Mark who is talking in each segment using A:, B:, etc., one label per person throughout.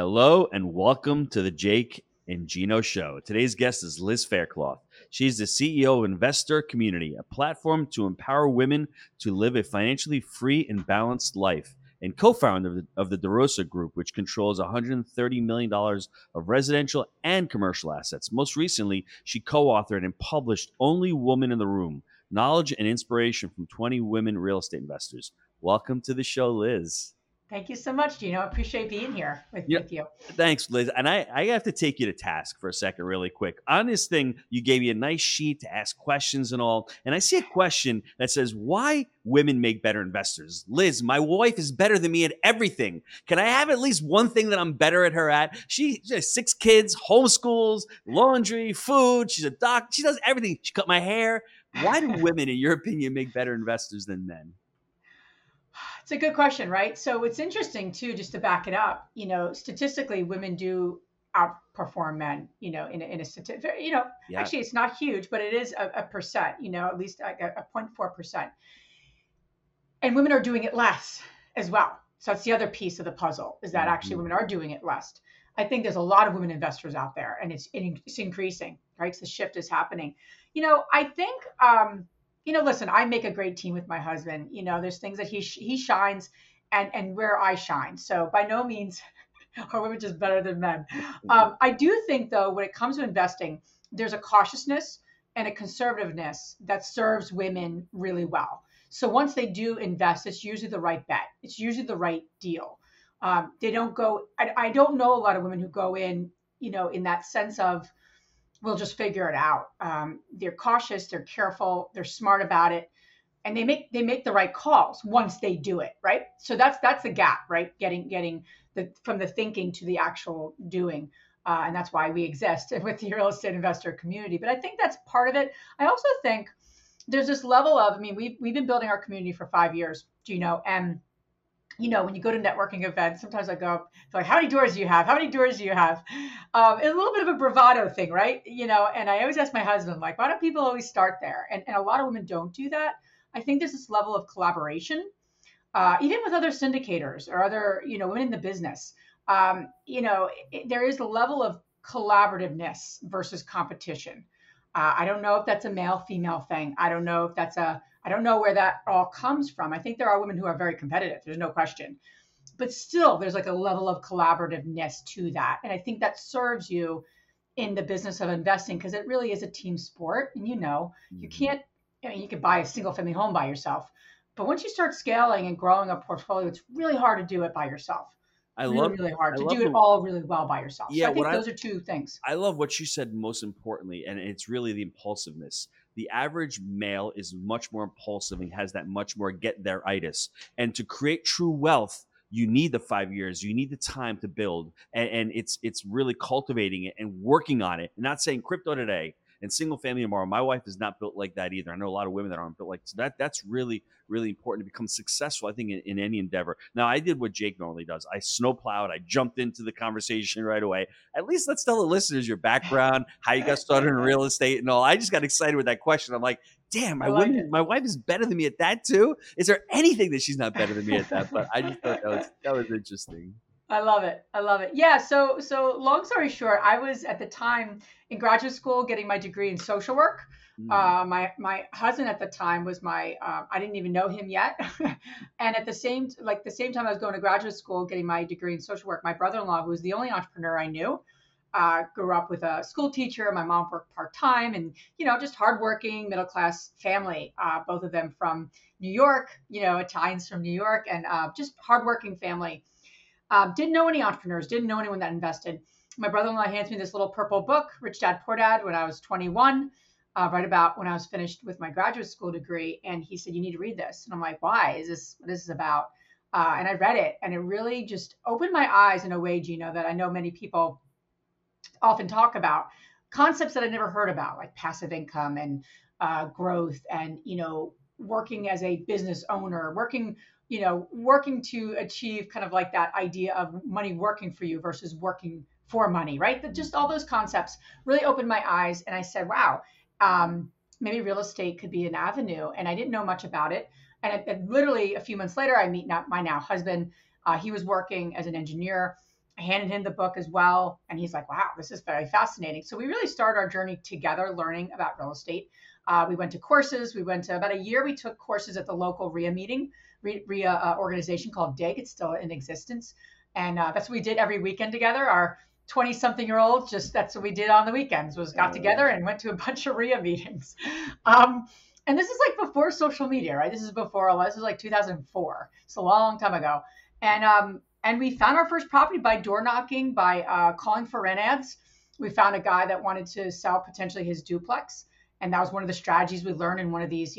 A: Hello and welcome to the Jake and Gino Show. Today's guest is Liz Faircloth. She's the CEO of Investor Community, a platform to empower women to live a financially free and balanced life, and co-founder of the DeRosa Group, which controls $130 million of residential and commercial assets. Most recently, she co-authored and published Only Woman in the Room, Knowledge and Inspiration from 20 Women Real Estate Investors. Welcome to the show, Liz.
B: Thank you so much, Gino. I appreciate being here with you.
A: Thanks, Liz. And I have to take you to task for a second really quick. On this thing, you gave me a nice sheet to ask questions and all. And I see a question that says, why women make better investors? Liz, my wife is better than me at everything. Can I have at least one thing that I'm better at her at? She has 6 kids, homeschools, laundry, food. She's a doc. She does everything. She cut my hair. Why do women, in your opinion, make better investors than men?
B: It's a good question, right? So it's interesting too, just to back it up, statistically, women do outperform men, in a statistic, actually it's not huge, but it is a percent, at least a 0.4%. And women are doing it less as well. So that's the other piece of the puzzle, is that actually women are doing it less. I think there's a lot of women investors out there, and it's increasing, right? So the shift is happening. I think, listen, I make a great team with my husband. There's things that he shines and where I shine. So by no means are women just better than men. I do think, though, when it comes to investing, there's a cautiousness and a conservativeness that serves women really well. So once they do invest, it's usually the right bet. It's usually the right deal. They don't go, I don't know a lot of women who go in, in that sense of, we'll just figure it out. They're cautious, they're careful, they're smart about it, and they make the right calls once they do it, right? So that's the gap, right? Getting from the thinking to the actual doing, and that's why we exist with the real estate investor community. But I think that's part of it. I also think there's this level of, we've been building our community for 5 years, and when you go to networking events, sometimes I go, like, how many doors do you have? How many doors do you have? It's a little bit of a bravado thing, right? And I always ask my husband, like, why don't people always start there? And a lot of women don't do that. I think there's this level of collaboration, even with other syndicators or other, women in the business. There is a level of collaborativeness versus competition. I don't know if that's a male-female thing. I don't know where that all comes from. I think there are women who are very competitive. There's no question. But still, there's like a level of collaborativeness to that. And I think that serves you in the business of investing, because it really is a team sport. And you can't, you could buy a single family home by yourself. But once you start scaling and growing a portfolio, it's really hard to do it by yourself. Really hard to do it all really well by yourself. Yeah, so I think those are two things.
A: I love what you said most importantly, and it's really the impulsiveness. The average male is much more impulsive and has that much more get there-itis. And to create true wealth, you need the 5 years, you need the time to build. And it's really cultivating it and working on it. And not saying crypto today and single family tomorrow. My wife is not built like that either. I know a lot of women that aren't built like so. That's really, really important to become successful, I think, in any endeavor. Now, I did what Jake normally does. I snowplowed. I jumped into the conversation right away. At least let's tell the listeners your background, how you got started in real estate and all. I just got excited with that question. I'm like, damn, my wife is better than me at that too. Is there anything that she's not better than me at that? But I just thought that was interesting.
B: I love it. Yeah. So long story short, I was at the time in graduate school getting my degree in social work. My husband at the time was I didn't even know him yet. And at the same time I was going to graduate school getting my degree in social work, my brother-in-law, who was the only entrepreneur I knew, grew up with a school teacher. My mom worked part-time and, just hardworking middle-class family, both of them from New York, Italians from New York, and just hardworking family. Didn't know any entrepreneurs, didn't know anyone that invested. My brother-in-law hands me this little purple book, Rich Dad, Poor Dad, when I was 21, right about when I was finished with my graduate school degree. And he said, you need to read this. And I'm like, why? What is this about? And I read it, and it really just opened my eyes in a way, Gino, that I know many people often talk about. Concepts that I never heard about, like passive income and growth and, working as a business owner, working to achieve kind of like that idea of money working for you versus working for money, right? That just all those concepts really opened my eyes. And I said, wow, maybe real estate could be an avenue. And I didn't know much about it. And literally a few months later, I meet my now husband. He was working as an engineer I handed him the book as well. And he's like, wow, this is very fascinating. So we really started our journey together learning about real estate. We went to courses. We went to about a year. We took courses at the local RIA meeting, RIA organization called DIG. It's still in existence. And that's what we did every weekend together. Our 20-something-year-olds, that's what we did on the weekends, was got together and went to a bunch of RIA meetings. And this is like before social media, right? This is like 2004. It's a long time ago. And we found our first property by door knocking, by calling for rent ads. We found a guy that wanted to sell potentially his duplex. And that was one of the strategies we learned in one of these,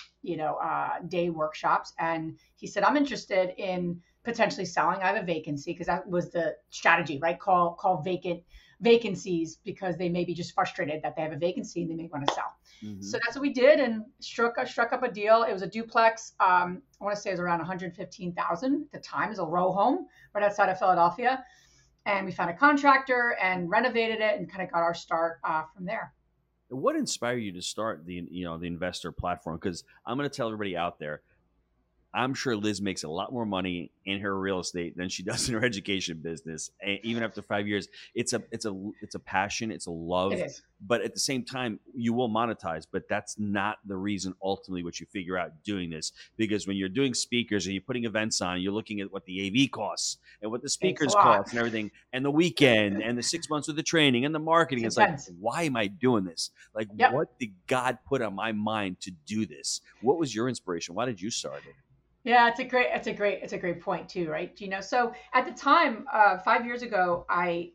B: day workshops. And he said, I'm interested in potentially selling. I have a vacancy, because that was the strategy, right? Call vacancies, because they may be just frustrated that they have a vacancy and they may want to sell. Mm-hmm. So that's what we did, and struck up a deal. It was a duplex. I want to say it was around 115,000 at the time. It was a row home right outside of Philadelphia. And we found a contractor and renovated it and kind of got our start from there.
A: What inspired you to start the investor platform? Because I'm going to tell everybody out there, I'm sure Liz makes a lot more money in her real estate than she does in her education business. And even after 5 years, it's a passion, it's a love.
B: It is.
A: But at the same time, you will monetize. But that's not the reason ultimately what you figure out doing this. Because when you're doing speakers and you're putting events on, you're looking at what the AV costs and what the speakers cost and everything, and the weekend and the 6 months of the training and the marketing. It's like, why am I doing this? Like, What did God put on my mind to do this? What was your inspiration? Why did you start it?
B: Yeah, it's a great point too, right, Gino? So at the time, 5 years ago, I,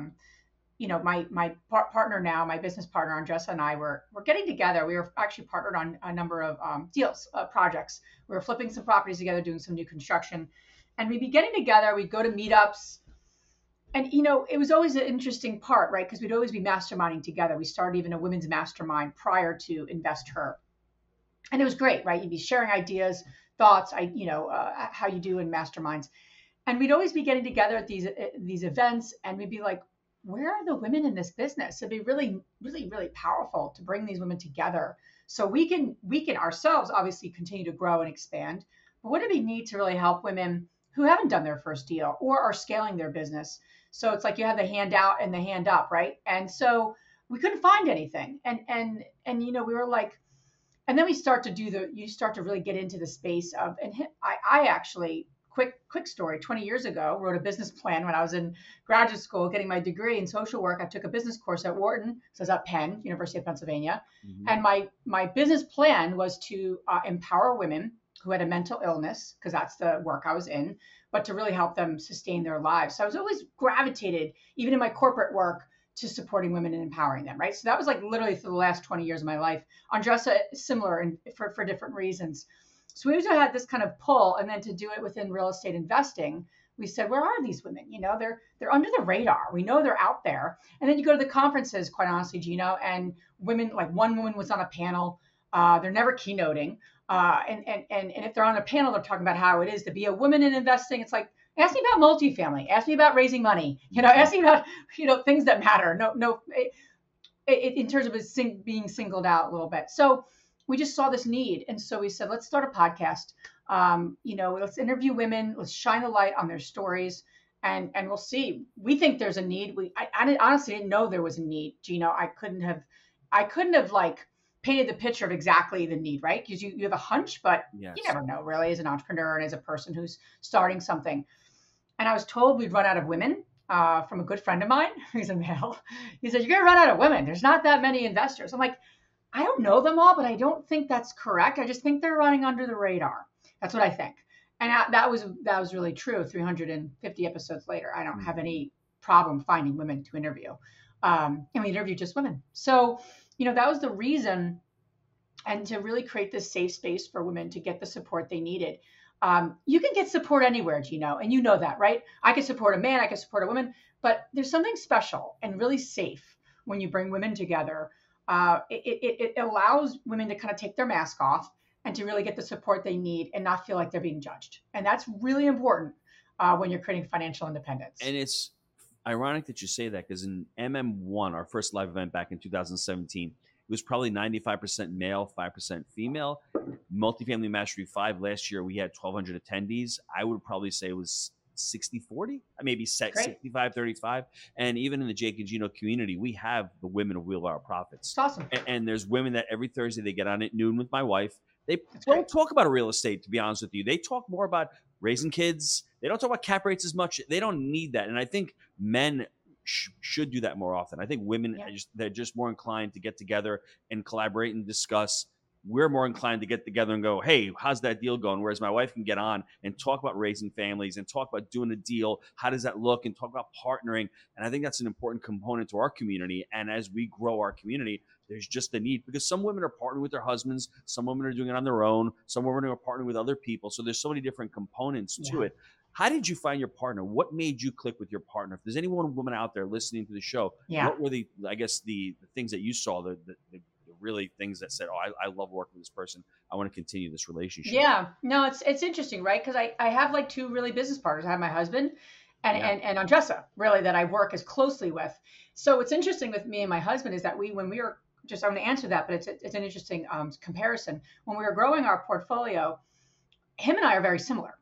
B: my partner now, my business partner, Andressa, and I were getting together. We were actually partnered on a number of deals, projects. We were flipping some properties together, doing some new construction, and we'd be getting together. We'd go to meetups, and it was always an interesting part, right? Because we'd always be masterminding together. We started even a women's mastermind prior to InvestHer, and it was great, right? You'd be sharing ideas, thoughts, how you do in masterminds. And we'd always be getting together at these events, and we'd be like, where are the women in this business? It'd be really, really, really powerful to bring these women together so we can ourselves obviously continue to grow and expand. But what do we need to really help women who haven't done their first deal or are scaling their business? So it's like you have the hand out and the hand up, right? And so we couldn't find anything. And we were like, and then you start to really get into the space of, and I actually, quick story, 20 years ago, wrote a business plan when I was in graduate school getting my degree in social work. I took a business course at Wharton, so I was at Penn, University of Pennsylvania. Mm-hmm. And my business plan was to empower women who had a mental illness, because that's the work I was in, but to really help them sustain their lives. So I was always gravitated, even in my corporate work, to supporting women and empowering them, right? So that was like literally for the last 20 years of my life. Andressa, similar, and for different reasons. So we also had this kind of pull, and then to do it within real estate investing, we said, where are these women? They're under the radar. We know they're out there. And then you go to the conferences, quite honestly, Gino, and women, like one woman was on a panel. They're never keynoting. And if they're on a panel, they're talking about how it is to be a woman in investing. It's like, ask me about multifamily. Ask me about raising money. Ask me about things that matter. In terms of being singled out a little bit. So we just saw this need, and so we said, let's start a podcast. Let's interview women. Let's shine a light on their stories, and we'll see. We think there's a need. I honestly didn't know there was a need, Gino. I couldn't have like painted the picture of exactly the need, right? Because you have a hunch, but yes, you never know really as an entrepreneur and as a person who's starting something. And I was told we'd run out of women from a good friend of mine who's a male. He said, you're going to run out of women. There's not that many investors. I'm like, I don't know them all, but I don't think that's correct. I just think they're running under the radar. That's what I think. And that was really true. 350 episodes later, I don't have any problem finding women to interview. And we interviewed just women. So, that was the reason. And to really create this safe space for women to get the support they needed. You can get support anywhere, Gino, and you know that, right? I can support a man, I can support a woman, but there's something special and really safe when you bring women together. It allows women to kind of take their mask off and to really get the support they need and not feel like they're being judged. And that's really important when you're creating financial independence.
A: And it's ironic that you say that, because in MM1, our first live event back in 2017, it was probably 95% male, 5% female. Multifamily Mastery 5 last year, we had 1,200 attendees. I would probably say it was 60-40, maybe
B: Great.
A: 65-35. And even in the Jake and Gino community, we have the women of Wheelbarrow
B: It's
A: Profits.
B: awesome.
A: And there's women that every Thursday they get on at noon with my wife. They
B: That's
A: don't
B: great.
A: talk about real estate, to be honest with you. They talk more about raising kids. They don't talk about cap rates as much. They don't need that. And I think men should do that more often. I think women, they're just more inclined to get together and collaborate and discuss. We're more inclined to get together and go, hey, how's that deal going? Whereas my wife can get on and talk about raising families and talk about doing a deal. How does that look? And talk about partnering. And I think that's an important component to our community. And as we grow our community, there's just a need, because some women are partnering with their husbands. Some women are doing it on their own. Some women are partnering with other people. So there's so many different components to it. How did you find your partner? What made you click with your partner? If there's any one woman out there listening to the show, what were the things that you saw, the really things that said, oh, I love working with this person. I want to continue this relationship.
B: Yeah, no, it's interesting, right? Because I have like two really business partners. I have my husband and Andressa, really, that I work as closely with. So what's interesting with me and my husband is that when we were I'm going to answer that, but it's an interesting comparison. When we were growing our portfolio, him and I are very similar.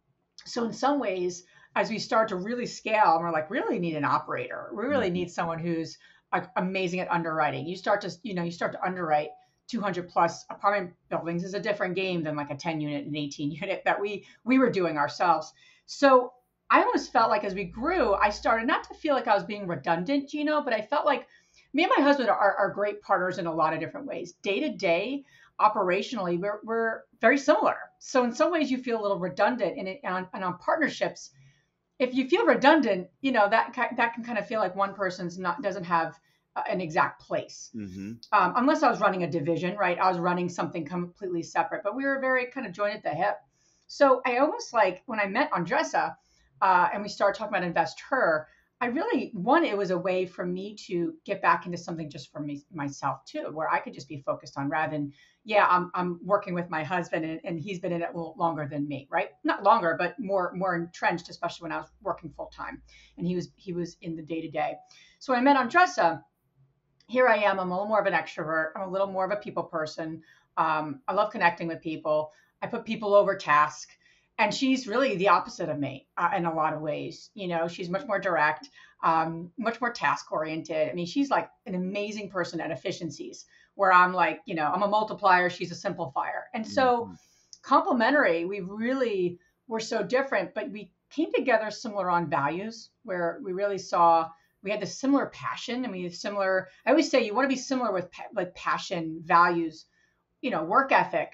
B: So in some ways, as we start to really scale, and we're like, really need an operator. We really need someone who's amazing at underwriting. You start to underwrite 200 plus apartment buildings is a different game than like a 10 unit and 18 unit that we were doing ourselves. So I almost felt like as we grew, I started not to feel like I was being redundant, Gino, but I felt like me and my husband are great partners in a lot of different ways. Day to day, operationally, we're very similar. So in some ways you feel a little redundant and on partnerships. If you feel redundant, that can kind of feel like one person's doesn't have an exact place. Unless I was running a division, right? I was running something completely separate, but we were very kind of joined at the hip. So I almost like when I met Andressa and we started talking about InvestHer, it was a way for me to get back into something just for myself too, where I could just be focused on rather than, I'm working with my husband and he's been in it a little longer than me, right? Not longer, but more entrenched, especially when I was working full time and he was in the day to day. So when I met Andressa, here I am. I'm a little more of an extrovert. I'm a little more of a people person. I love connecting with people. I put people over task. And she's really the opposite of me in a lot of ways. She's much more direct, much more task oriented. I mean, she's like an amazing person at efficiencies, where I'm like, I'm a multiplier. She's a simplifier. And so complementary, we're so different, but we came together similar on values, where we really saw we had this similar passion, and we have similar. I always say you want to be similar with like passion, values, work ethic.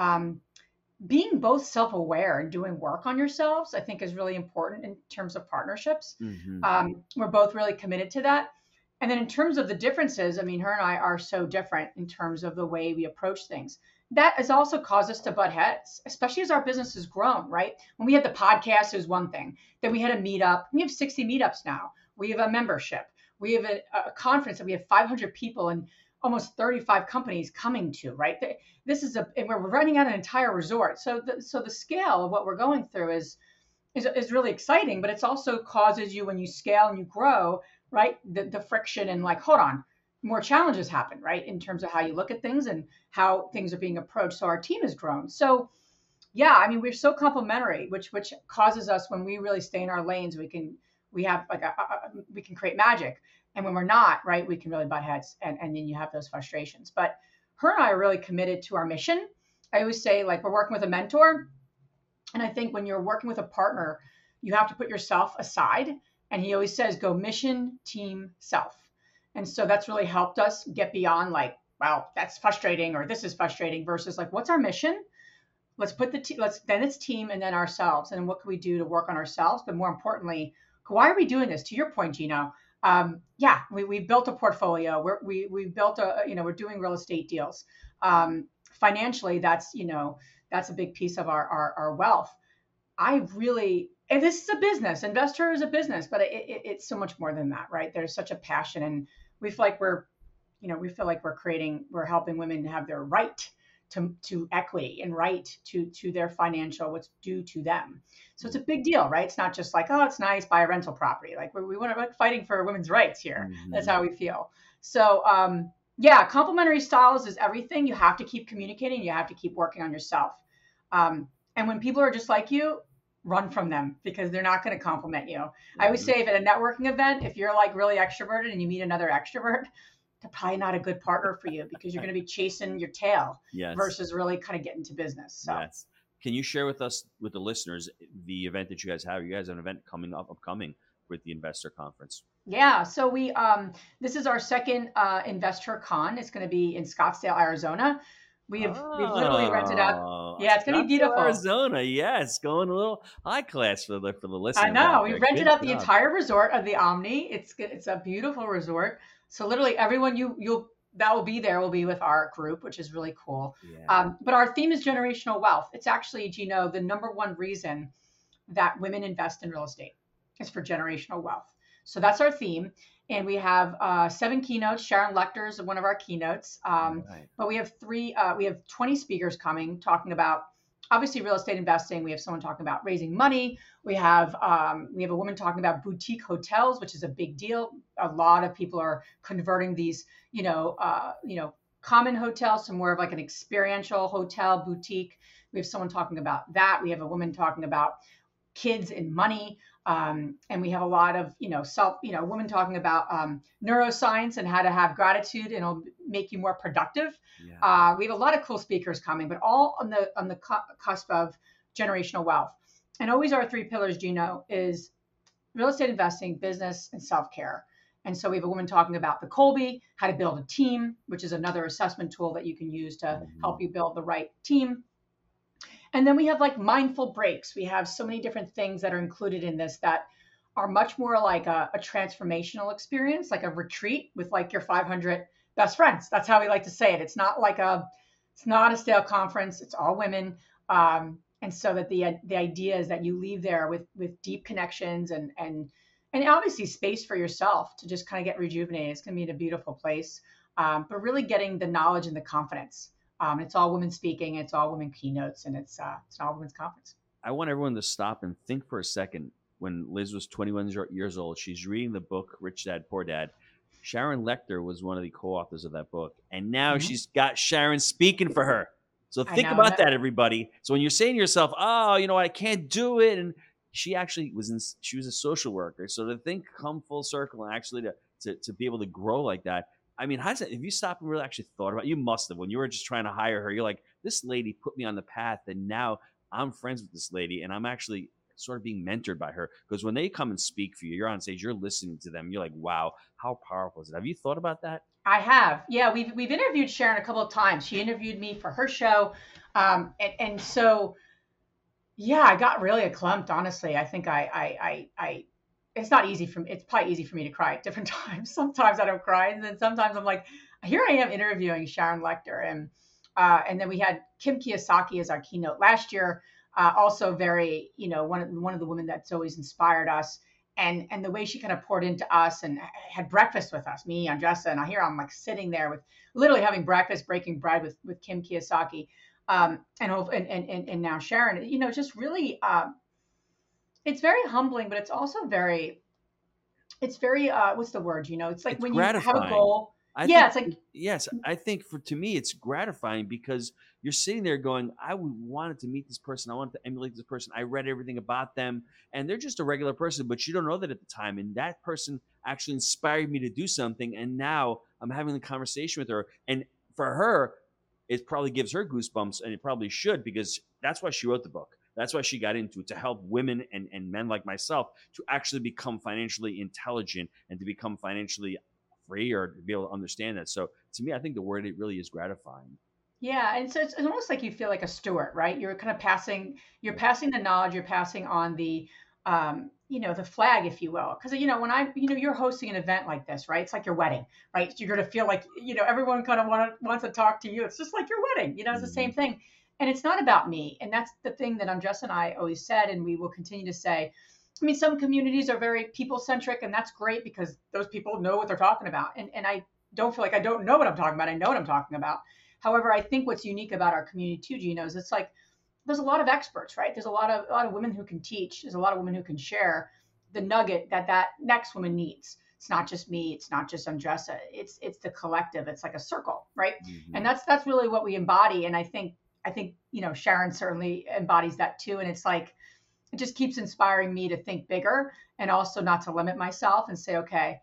B: Being both self-aware and doing work on yourselves, I think, is really important in terms of partnerships. We're both really committed to that. And then in terms of the differences, I mean, her and I are so different in terms of the way we approach things. That has also caused us to butt heads, especially as our business has grown, right? When we had the podcast, it was one thing. Then we had a meetup. We have 60 meetups now. We have a membership. We have a conference that we have 500 people and almost 35 companies coming to, right? And we're running out an entire resort. So the scale of what we're going through is really exciting, but it's also causes you, when you scale and you grow, right? The friction and like, hold on, more challenges happen, right? In terms of how you look at things and how things are being approached. So our team has grown. So yeah, I mean, we're so complementary, which causes us, when we really stay in our lanes, we can create magic. And when we're not, right, we can really butt heads and then you have those frustrations. But her and I are really committed to our mission. I always say, like, we're working with a mentor. And I think when you're working with a partner, you have to put yourself aside. And he always says, go mission, team, self. And so that's really helped us get beyond like, wow, that's frustrating, or this is frustrating, versus like, what's our mission? Let's put then it's team and then ourselves. And what can we do to work on ourselves? But more importantly, why are we doing this? To your point, Gino, we built a portfolio. We built we're doing real estate deals. Financially, that's a big piece of our wealth. And this is a business. InvestHer is a business, but it's so much more than that, right? There's such a passion, and we feel like we're helping women have their right to equity and right to their financial, what's due to them. So it's a big deal, right? It's not just like, oh, it's nice, buy a rental property. Like we want to fighting for women's rights here. That's how we feel. So complementary styles is everything. You have to keep communicating. You have to keep working on yourself. And when people are just like you, run from them because they're not going to compliment you. I always
A: Mhm.
B: say if at a networking event, if you're like really extroverted and you meet another extrovert, they're probably not a good partner for you because you're going to be chasing your tail
A: Yes.
B: versus really kind of getting to business. So
A: Yes. Can you share with us, with the listeners, the event that you guys have? You guys have an event upcoming with the investor conference.
B: yeah, so we this is our second investor con. It's going to be in Scottsdale, Arizona. We've literally rented out.
A: Oh,
B: Yeah, it's going to be
A: Scottsdale,
B: beautiful.
A: Arizona. Yes, going a little high class for the
B: I
A: listeners
B: know.
A: out
B: We
A: there.
B: rented
A: Good
B: out the
A: job.
B: entire resort of the Omni. It's a beautiful resort. So literally everyone you'll that will be there will be with our group, which is really cool.
A: Yeah.
B: But our theme is generational wealth. It's actually, Gino, the number one reason that women invest in real estate is for generational wealth. So that's our theme. And we have 7 keynotes. Sharon Lechter is one of our keynotes.
A: Right.
B: But we have 20 speakers coming talking about obviously real estate investing. We have someone talking about raising money. We have a woman talking about boutique hotels, which is a big deal. A lot of people are converting these, common hotels to more of like an experiential hotel boutique. We have someone talking about that. We have a woman talking about kids and money. And we have a lot of, women talking about neuroscience and how to have gratitude and it'll make you more productive.
A: Yeah.
B: We have a lot of cool speakers coming, but all on the cusp of generational wealth. And always our 3 pillars, Gino, is real estate investing, business, and self-care. And so we have a woman talking about the Kolbe, how to build a team, which is another assessment tool that you can use to help you build the right team. And then we have like mindful breaks. We have so many different things that are included in this that are much more like a transformational experience, like a retreat with like your 500 best friends. That's how we like to say it. It's not a stale conference. It's all women. And so that the idea is that you leave there with deep connections and obviously space for yourself to just kind of get rejuvenated. It's going to be in a beautiful place, but really getting the knowledge and the confidence. It's all women speaking. It's all women keynotes, and it's an all women's conference.
A: I want everyone to stop and think for a second. When Liz was 21 years old, she's reading the book Rich Dad Poor Dad. Sharon Lechter was one of the co-authors of that book, and now she's got Sharon speaking for her. So think about that, everybody. So when you're saying to yourself, "Oh, I can't do it," and she actually she was a social worker. So to think come full circle and actually to be able to grow like that. I mean, how's that? If you stop and really actually thought about it, you must have when you were just trying to hire her. You're like, this lady put me on the path, and now I'm friends with this lady, and I'm actually sort of being mentored by her. Because when they come and speak for you, you're on stage, you're listening to them, you're like, wow, how powerful is it? Have you thought about that?
B: I have. Yeah, we've interviewed Sharon a couple of times. She interviewed me for her show, and so yeah, I got really clumped. Honestly, I think I it's not easy for me. It's probably easy for me to cry at different times. Sometimes I don't cry, and then sometimes I'm like, here I am interviewing Sharon Lechter, and then we had Kim Kiyosaki as our keynote last year. Also very, one of the women that's always inspired us, and the way she kind of poured into us and had breakfast with us, me, Andressa, and I'm like sitting there with literally having breakfast, breaking bread with Kim Kiyosaki, and now Sharon. Just really, it's very humbling, but it's also very what's the word? It's like
A: It's
B: when you have a
A: gratifying.
B: goal.
A: I
B: Yeah,
A: think,
B: it's like
A: yes, I think to me, it's gratifying because you're sitting there going, I wanted to meet this person. I wanted to emulate this person. I read everything about them and they're just a regular person, but you don't know that at the time. And that person actually inspired me to do something. And now I'm having a conversation with her. And for her, it probably gives her goosebumps, and it probably should, because that's why she wrote the book. That's why she got into it, to help women and men like myself to actually become financially intelligent and to become financially free, or to be able to understand that. So to me, I think the word, it really is gratifying.
B: yeah, and so it's almost like you feel like a steward, right? You're passing the knowledge, you're passing on the flag, if you will. Because you're hosting an event like this, right? It's like your wedding, right? You're gonna feel like everyone kind of wants to talk to you. It's just like your wedding, it's the same thing. And it's not about me, and that's the thing that Andressa and I always said, and we will continue to say. I mean, some communities are very people centric, and that's great because those people know what they're talking about. And I don't feel like I don't know what I'm talking about. I know what I'm talking about. However, I think what's unique about our community too, Gino, is it's like there's a lot of experts, right? There's a lot of women who can teach. There's a lot of women who can share the nugget that next woman needs. It's not just me. It's not just Andressa. It's the collective. It's like a circle, right?
A: Mm-hmm.
B: And that's really what we embody. And I think Sharon certainly embodies that too. And it's like it just keeps inspiring me to think bigger and also not to limit myself and say, okay,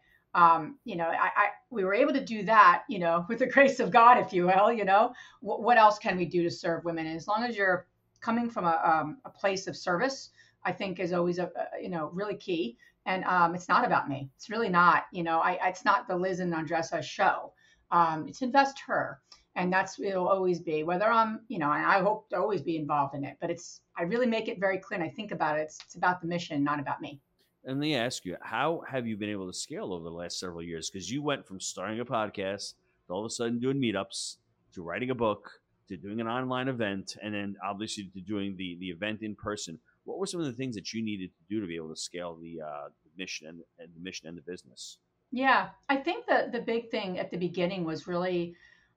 B: we were able to do that, with the grace of God, if you will, what else can we do to serve women? And as long as you're coming from a place of service, I think is always really key. And it's not about me. It's really not, it's not the Liz and Andressa show. It's invest her. And it'll always be whether I'm, and I hope to always be involved in it, but I really make it very clear. And I think about it. It's about the mission, not about me.
A: And let me ask you, how have you been able to scale over the last several years? Because you went from starting a podcast to all of a sudden doing meetups, to writing a book, to doing an online event, and then obviously to doing the event in person. What were some of the things that you needed to do to be able to scale the mission and the business?
B: Yeah, I think that the big thing at the beginning was really,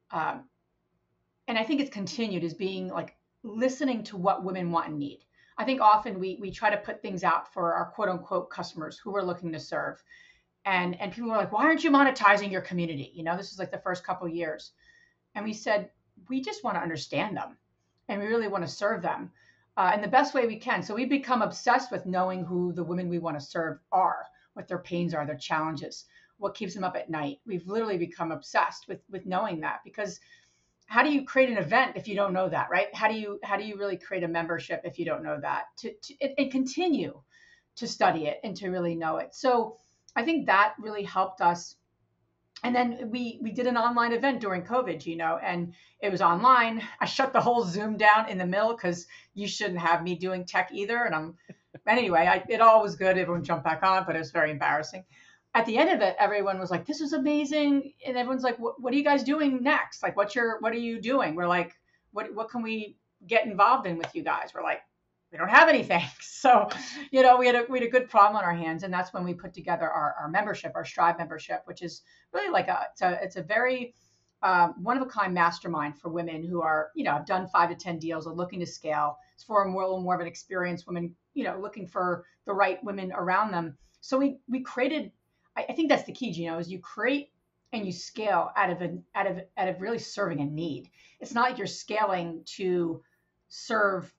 B: and I think it's continued, is being like listening to what women want and need. I think often we try to put things out for our quote unquote customers who we're looking to serve. And people were like, why aren't you monetizing your community? This is like the first couple of years. And we said, we just want to understand them and we really want to serve them in the best way we can. So we become obsessed with knowing who the women we want to serve are, what their pains are, their challenges, what keeps them up at night. We've literally become obsessed with knowing that, because how do you create an event if you don't know that, right? How do you really create a membership if you don't know that? And continue to study it and to really know it. So I think that really helped us. And then we did an online event during COVID, and it was online. I shut the whole Zoom down in the middle because you shouldn't have me doing tech either. And anyway, it all was good. Everyone jumped back on, but it was very embarrassing. At the end of it, everyone was like, this is amazing. And everyone's like, what are you guys doing next? Like, what are you doing? We're like, what can we get involved in with you guys? We're like, we don't have anything. So, we had a good problem on our hands. And that's when we put together our membership, our Strive membership, which is really like it's a very one of a kind mastermind for women who are, have done 5 to 10 deals or looking to scale. It's for more of an experienced women, looking for the right women around them. So we created, I think that's the key, Gino, is you create and you scale out of really serving a need. It's not like you're scaling to serve,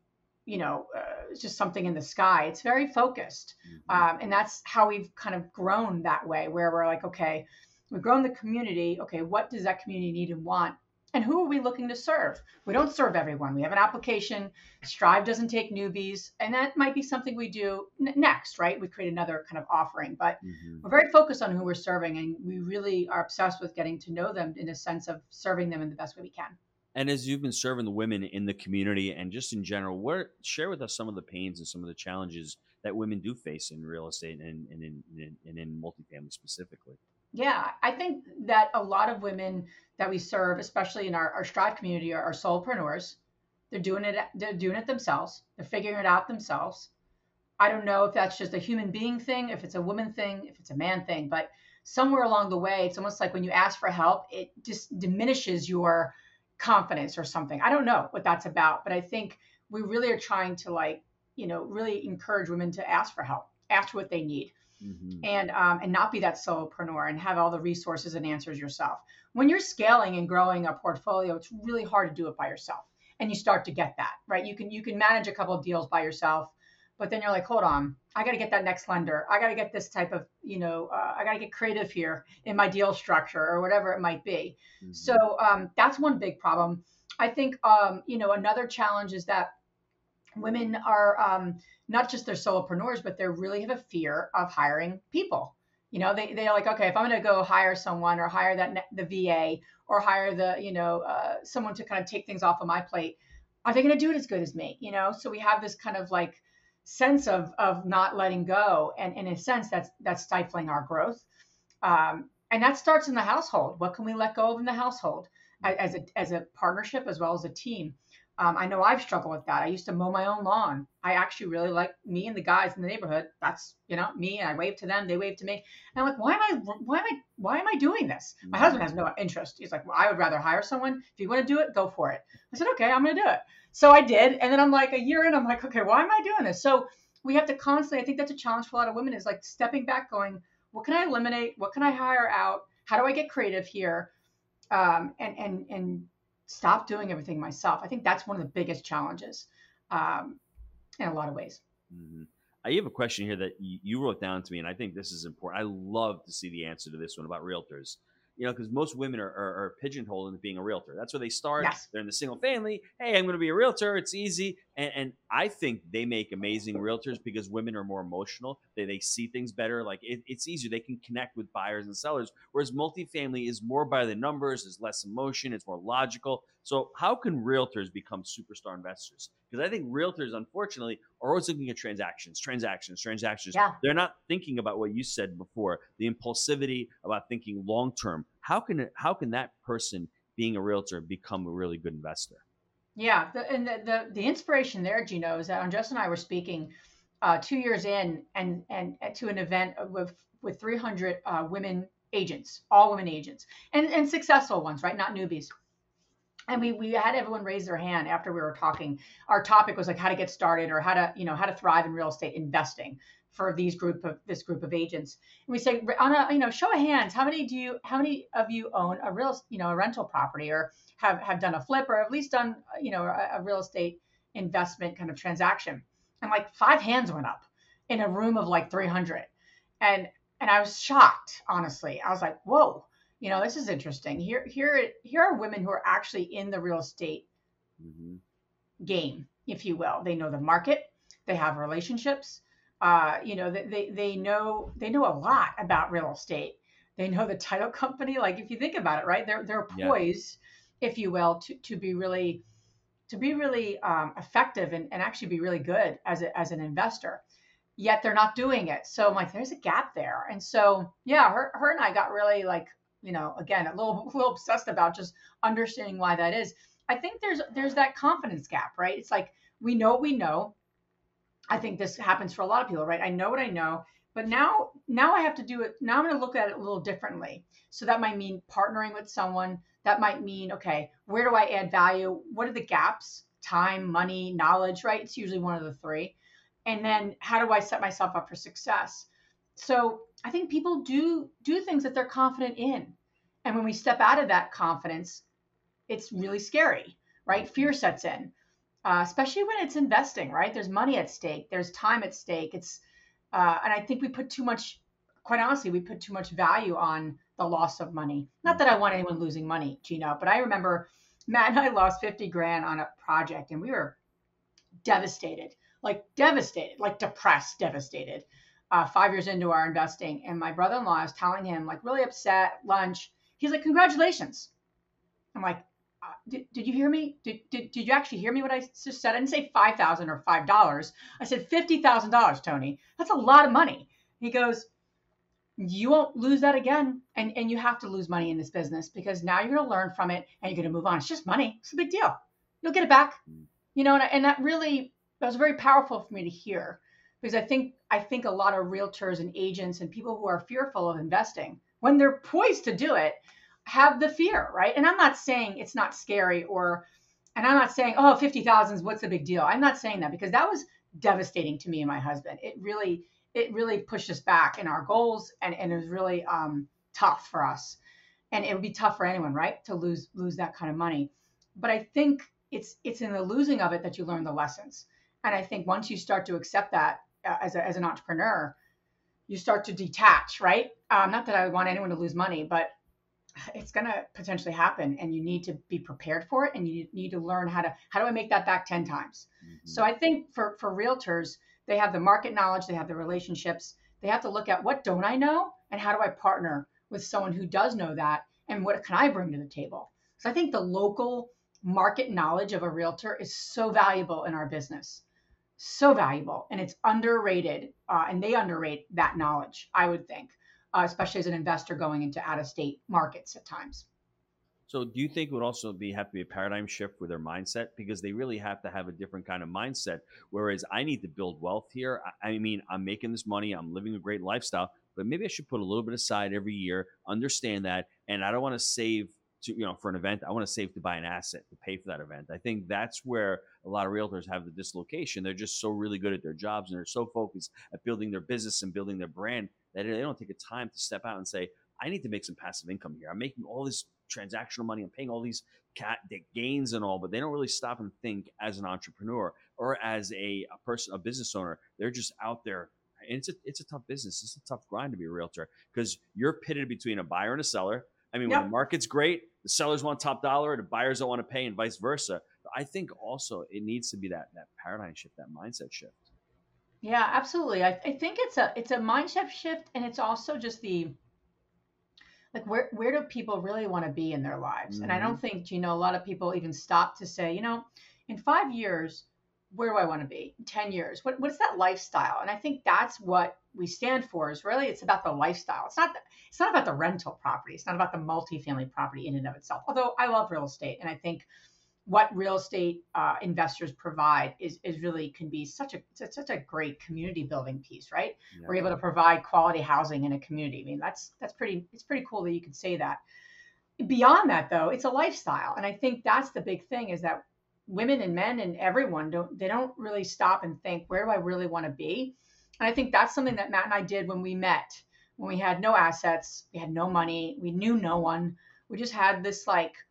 B: just something in the sky. It's very focused. And that's how we've kind of grown that way, where we're like, okay, we've grown the community. Okay, what does that community need and want? And who are we looking to serve? We don't serve everyone. We have an application. Strive doesn't take newbies. And that might be something we do next, right? We create another kind of offering. But we're very focused on who we're serving. And we really are obsessed with getting to know them in a sense of serving them in the best way we can.
A: And as you've been serving the women in the community and just in general, share with us some of the pains and some of the challenges that women do face in real estate and in multifamily specifically.
B: Yeah, I think that a lot of women that we serve, especially in our Strive community, are solopreneurs. They're doing it themselves. They're figuring it out themselves. I don't know if that's just a human being thing, if it's a woman thing, if it's a man thing, but somewhere along the way, it's almost like when you ask for help, it just diminishes your confidence or something. I don't know what that's about, but I think we really are trying to really encourage women to ask for help, ask what they need. And not be that solopreneur and have all the resources and answers yourself. When you're scaling and growing a portfolio, it's really hard to do it by yourself. And you start to get that, right? You can manage a couple of deals by yourself, but then you're like, hold on, I got to get that next lender. I got to get this type of, I got to get creative here in my deal structure or whatever it might be. So that's one big problem. I think, another challenge is that women are not just they're solopreneurs, but they really have a fear of hiring people. They're like, okay, if I'm going to go hire someone or hire the VA or hire someone to kind of take things off of my plate, are they going to do it as good as me? So we have this kind of like sense of not letting go. And in a sense, that's stifling our growth. And that starts in the household. What can we let go of in the household as a partnership as well as a team? I know I've struggled with that. I used to mow my own lawn. I actually really like me and the guys in the neighborhood. That's, me, and I wave to them. They wave to me. And I'm like, why am I doing this? My husband has no interest. He's like, well, I would rather hire someone. If you want to do it, go for it. I said, okay, I'm going to do it. So I did. And then I'm like a year in, I'm like, okay, why am I doing this? So we have to constantly, I think that's a challenge for a lot of women, is like stepping back going, what can I eliminate? What can I hire out? How do I get creative here? And stop doing everything myself. I think that's one of the biggest challenges in a lot of ways.
A: Mhm. I have a question here that you wrote down to me, and I think this is important. I love to see the answer to this one about realtors. Because most women are pigeonholed into being a realtor. That's where they start.
B: Yes.
A: They're in the single family. Hey, I'm going to be a realtor. It's easy. And I think they make amazing realtors because women are more emotional. They see things better. Like it's easier. They can connect with buyers and sellers. Whereas multifamily is more by the numbers, is less emotion, it's more logical. So how can realtors become superstar investors? Because I think realtors, unfortunately, are always looking at transactions, transactions, transactions.
B: Yeah.
A: They're not thinking about what you said before, the impulsivity about thinking long term. How can that person being a realtor become a really good investor?
B: Yeah. The inspiration there, Gino, is that when Justin and I were speaking 2 years in and to an event with 300 women agents, all women agents, and successful ones, right? Not newbies. And we had everyone raise their hand after we were talking. Our topic was like how to get started or how to thrive in real estate investing for this group of agents. And we say on a show of hands, how many of you own a rental property or have done a flip or at least done a real estate investment kind of transaction. And like 5 hands went up in a room of like 300. And I was shocked, honestly. I was like, whoa, this is interesting. Here are women who are actually in the real estate
A: Hmm.
B: game, if you will. They know the market. They have relationships. They know a lot about real estate. They know the title company. Like if you think about it, right? They're
A: Yeah.
B: poised, if you will, to be really effective and actually be really good as an investor. Yet they're not doing it. So I'm like, there's a gap there. And so yeah, her and I got really like, again, a little obsessed about just understanding why that is. I think there's that confidence gap, right? It's like we know. I think this happens for a lot of people, right? I know what I know, but now I have to do it. Now I'm going to look at it a little differently. So that might mean partnering with someone. That might mean, okay, where do I add value? What are the gaps? Time, money, knowledge, right? It's usually one of the three. And then how do I set myself up for success? So I think people do things that they're confident in. And when we step out of that confidence, it's really scary, right? Fear sets in, especially when it's investing, right? There's money at stake, there's time at stake. And I think we put too much, quite honestly, we put too much value on the loss of money. Not that I want anyone losing money, Gino, but I remember Matt and I lost 50 grand on a project and we were devastated, like depressed, devastated. 5 years into our investing, and my brother-in-law, I was telling him, like really upset, lunch. He's like, "Congratulations." I'm like, did you hear me? Did you actually hear me what I just said? I didn't say 5,000 or $5. I said $50,000, Tony. That's a lot of money. He goes, you won't lose that again. And you have to lose money in this business because now you're going to learn from it and you're going to move on. It's just money. It's a big deal. You'll get it back. And that was very powerful for me to hear because I think a lot of realtors and agents and people who are fearful of investing when they're poised to do it have the fear, right? And I'm not saying it's not scary and I'm not saying, oh, 50,000 is what's the big deal. I'm not saying that because that was devastating to me and my husband. It really pushed us back in our goals and it was really tough for us. And it would be tough for anyone, right? To lose that kind of money. But I think it's in the losing of it that you learn the lessons. And I think once you start to accept that as an entrepreneur, you start to detach, right? Not that I want anyone to lose money, but it's going to potentially happen and you need to be prepared for it and you need to learn how do I make that back 10 times. So I think for realtors, they have the market knowledge, they have the relationships, they have to look at what don't I know and how do I partner with someone who does know that and what can I bring to the table. So I think the local market knowledge of a realtor is so valuable in our business, so valuable, and it's underrated, and they underrate that knowledge, I would think, especially as an investor going into out of state markets at times.
A: So do you think it would also have to be a paradigm shift with their mindset because they really have to have a different kind of mindset? Whereas I need to build wealth here. I mean, I'm making this money, I'm living a great lifestyle, but maybe I should put a little bit aside every year, understand that, and I don't want to save for an event. I want to save to buy an asset to pay for that event. I think that's where a lot of realtors have the dislocation. They're just so really good at their jobs and they're so focused at building their business and building their brand that they don't take the time to step out and say, I need to make some passive income here. I'm making all this transactional money and paying all these gains and all, but they don't really stop and think as an entrepreneur or as a person, a business owner. They're just out there. And it's a tough business. It's a tough grind to be a realtor because you're pitted between a buyer and a seller. I mean, when the market's great, the sellers want top dollar, the buyers don't want to pay, and vice versa. But I think also it needs to be that paradigm shift, that mindset shift.
B: Yeah, absolutely. I think it's a mindset shift, and it's also just the like where do people really want to be in their lives? And I don't think, a lot of people even stop to say, in 5 years, where do I want to be? In 10 years, what's that lifestyle? And I think that's what we stand for, is really it's about the lifestyle. It's not about the rental property. It's not about the multifamily property in and of itself. Although I love real estate, and I think what real estate investors provide is really can be such a great community building piece, right? Yeah. We're able to provide quality housing in a community. I mean, it's pretty cool that you can say that. Beyond that, though, it's a lifestyle, and I think that's the big thing, is that women and men and everyone don't really stop and think, where do I really want to be? And I think that's something that Matt and I did when we met, when we had no assets, we had no money, we knew no one, we just had this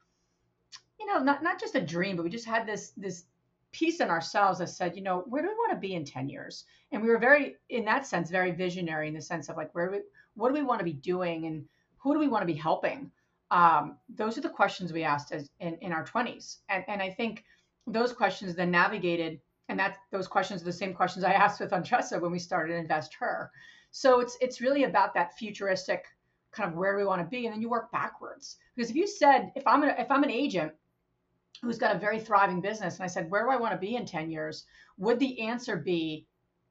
B: not just a dream, but we just had this piece in ourselves that said, where do we want to be in 10 years? And we were very, in that sense, very visionary, in the sense of like, what do we want to be doing, and who do we want to be helping? Those are the questions we asked in our 20s. And I think those questions then navigated, and those questions are the same questions I asked with Andressa when we started Invest Her. So it's really about that futuristic kind of where we want to be. And then you work backwards. Because if you said, if I'm an agent who's got a very thriving business, and I said, where do I want to be in 10 years? Would the answer be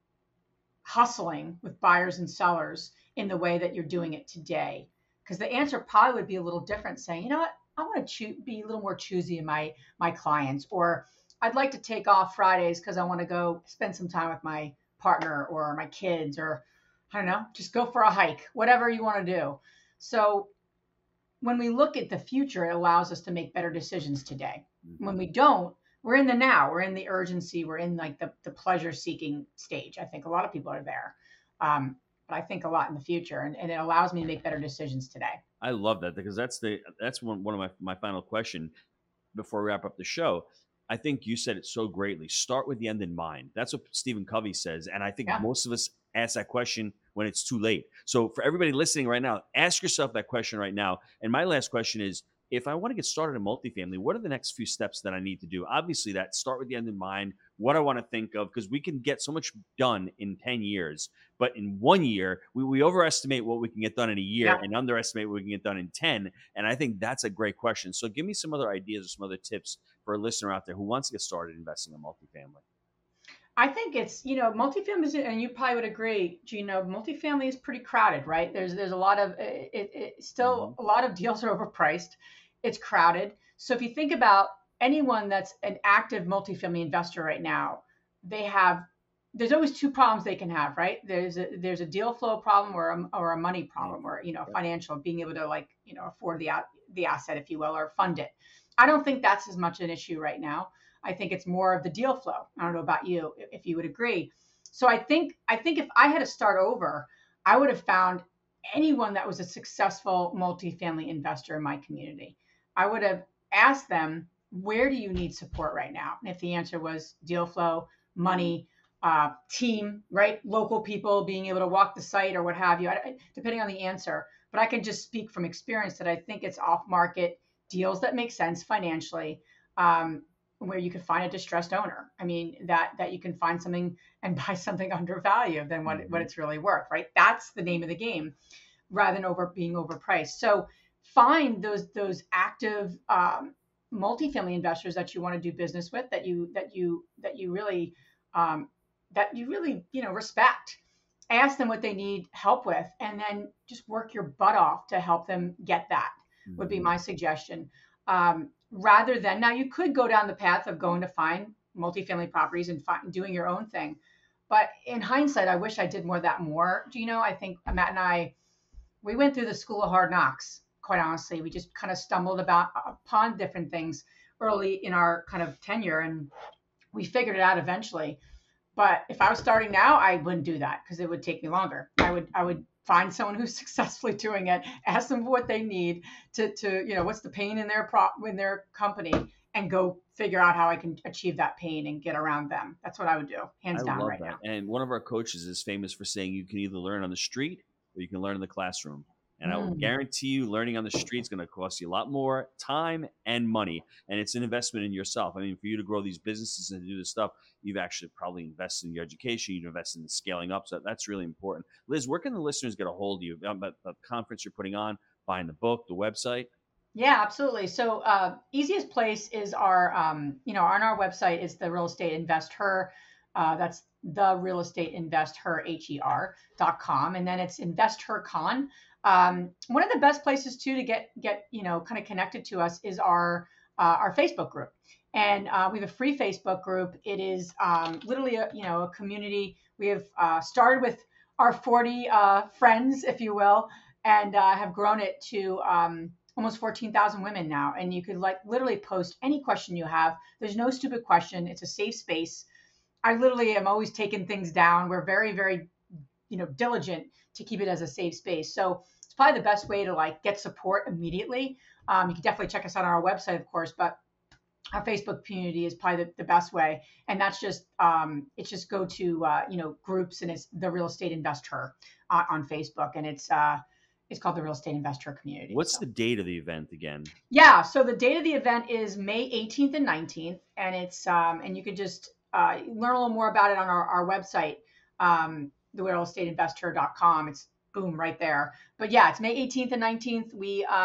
B: hustling with buyers and sellers in the way that you're doing it today? Because the answer probably would be a little different, saying, you know what, I want to be a little more choosy in my clients, or I'd like to take off Fridays because I want to go spend some time with my partner or my kids, or I don't know, just go for a hike, whatever you want to do. So when we look at the future, it allows us to make better decisions today. When we don't, we're in the now, we're in the urgency, we're in like the pleasure seeking stage. I think a lot of people are there. But I think a lot in the future, and it allows me to make better decisions today.
A: I love that, because that's one of my final question before we wrap up the show. I think you said it so greatly. Start with the end in mind. That's what Stephen Covey says. And I think most of us ask that question when it's too late. So for everybody listening right now, ask yourself that question right now. And my last question is, if I want to get started in multifamily, what are the next few steps that I need to do? Obviously, that start with the end in mind, what I want to think of, because we can get so much done in 10 years. But in 1 year, we overestimate what we can get done in a year and underestimate what we can get done in 10. And I think that's a great question. So give me some other ideas or some other tips for a listener out there who wants to get started investing in multifamily.
B: I think it's, multifamily, and you probably would agree, Gino, multifamily is pretty crowded, right? There's a lot of, still a lot of deals are overpriced. It's crowded. So if you think about anyone that's an active multifamily investor right now, there's always two problems they can have, right? There's a deal flow problem or a money problem, or, financial, being able to afford the asset, if you will, or fund it. I don't think that's as much an issue right now. I think it's more of the deal flow. I don't know about you, if you would agree. So I think if I had to start over, I would have found anyone that was a successful multifamily investor in my community. I would have asked them, where do you need support right now? And if the answer was deal flow, money, team, right? Local people being able to walk the site or what have you, depending on the answer. But I can just speak from experience that I think it's off-market deals that make sense financially, where you could find a distressed owner. I mean, that you can find something and buy something undervalued than what it's really worth, right? That's the name of the game, rather than being overpriced. So find those active multifamily investors that you want to do business with, that you really respect. Ask them what they need help with, and then just work your butt off to help them get that. Would be my suggestion. Rather than, now you could go down the path of going to find multifamily properties and doing your own thing. But in hindsight, I wish I did more of that more. I think Matt and I, we went through the school of hard knocks, quite honestly. We just kind of stumbled upon different things early in our kind of tenure, and we figured it out eventually. But if I was starting now, I wouldn't do that, because it would take me longer. I would find someone who's successfully doing it, ask them what they need to what's the pain in their company, and go figure out how I can achieve that pain and get around them. That's what I would do,
A: I
B: hands down,
A: love
B: right
A: that.
B: now.
A: And one of our coaches is famous for saying you can either learn on the street or you can learn in the classroom. And I will
B: Mm.
A: guarantee you, learning on the street is going to cost you a lot more time and money. And it's an investment in yourself. I mean, for you to grow these businesses and do this stuff, you've actually probably invested in your education. You've invested in scaling up. So that's really important. Liz, where can the listeners get a hold of you about the conference you're putting on, buying the book, the website?
B: Yeah, absolutely. So, easiest place is our, on our website is the Real Estate Invest Her. That's the Real Estate Invest Her, HER.com. And then it's Invest Her Con. One of the best places too to get, kind of connected to us is our Facebook group. And we have a free Facebook group. It is literally a community. We have started with our 40 friends, if you will, and have grown it to almost 14,000 women now. And you could literally post any question you have. There's no stupid question. It's a safe space. I literally am always taking things down. We're very, very, diligent to keep it as a safe space. So it's probably the best way to get support immediately. You can definitely check us out on our website, of course, but our Facebook community is probably the best way. And that's just, it's just go to, groups, and it's the Real Estate Investor on Facebook. And it's called the Real Estate Investor Community.
A: What's the date of the event again?
B: Yeah, so the date of the event is May 18th and 19th, and it's and you could just learn a little more about it on our website, therealestateinvestor.com. It's boom right there. But yeah, it's May 18th and 19th.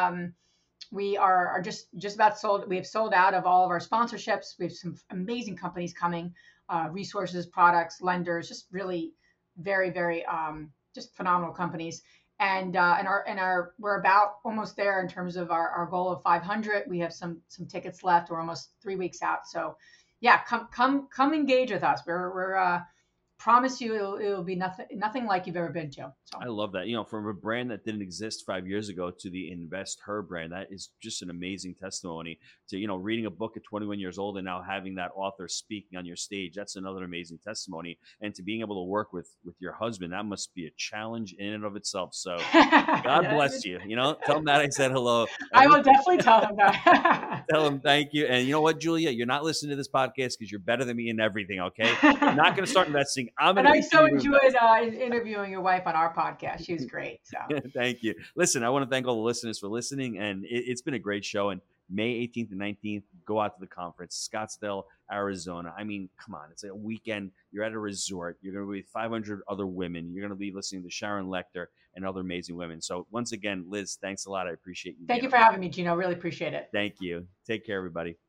B: We are just about sold. We have sold out of all of our sponsorships. We have some amazing companies coming, resources, products, lenders, just really very, very just phenomenal companies. And we're about almost there in terms of our goal of 500. We have some tickets left. We're almost 3 weeks out. So yeah, come engage with us. We're promise you it'll be nothing like you've ever been to. So
A: I love that. From a brand that didn't exist 5 years ago to the Invest Her brand, that is just an amazing testimony to, reading a book at 21 years old and now having that author speaking on your stage. That's another amazing testimony. And to being able to work with your husband, that must be a challenge in and of itself. So God bless you. Tell him that I said hello.
B: I will definitely tell him that.
A: Tell him thank you. And you know what, Julia? You're not listening to this podcast because you're better than me in everything, okay? I'm not going to start investing.
B: And I so enjoyed interviewing your wife on our podcast. She was great. So
A: thank you. Listen, I want to thank all the listeners for listening. And it's been a great show. And May 18th and 19th, go out to the conference, Scottsdale, Arizona. I mean, come on. It's a weekend. You're at a resort. You're going to be with 500 other women. You're going to be listening to Sharon Lechter and other amazing women. So once again, Liz, thanks a lot. I appreciate you.
B: Thank you for having me, Gino. Really appreciate it.
A: Thank you. Take care, everybody.